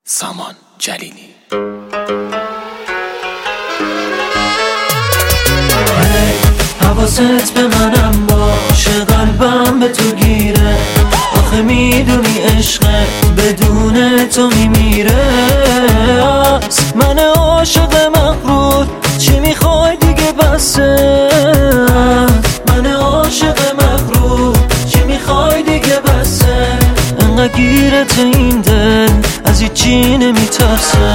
سامان جلیلی. حواست به منم باشه، قلبم به تو گیره. آخه میدونی عشقه بدون تو میمیره. من عاشق مغرور، چی میخوای دیگه بسه. من عاشق مغرور، چی میخوای دیگه بسه. انقدر گیرت این دل از هیچی نمیترسه.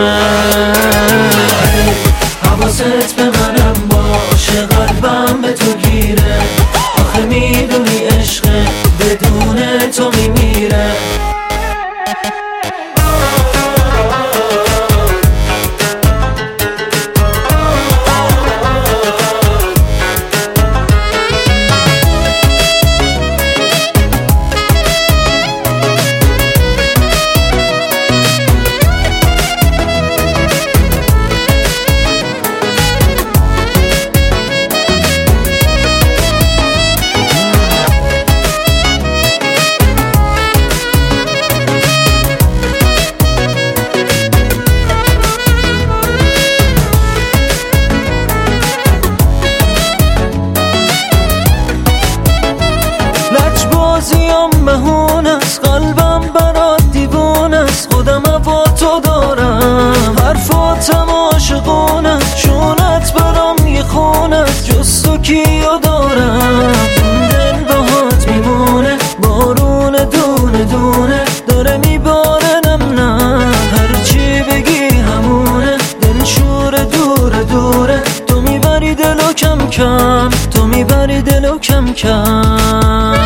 حواست به منم باشه، قلبم به تو گیره. آخه میدونی عشقه بدون تو میمیره. مهون است قلبم برات دیوون است. خودم با تو دارم حرفاتم عاشقونه. شونت برام یه خونه است، جز تو کیو دارم. دل باهات میمونه، بارون دونه دونه داره میباره. نه هرچی بگی همونه. دل شور دوره دوره، تو میبری دلو کم کم، تو میبری دلو کم کم.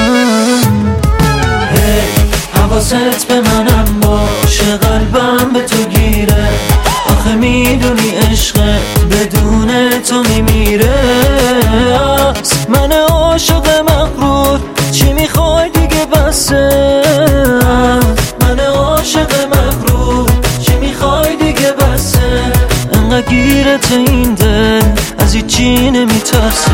حواست به منم باشه، قلبم به تو گیره. آخه میدونی عشقه بدون تو میمیره. من عاشق مغرور، چی میخوای دیگه بسه. من عاشق مغرور، چی میخوای دیگه بسه. انقدر گیرت این دل از هیچی نمیترسه.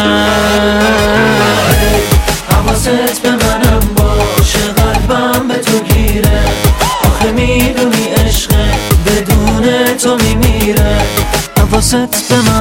حواست به منم باشه، قلبم به تو گیره. آخه میدونی عشقه بدون تو میمیره. حواست به من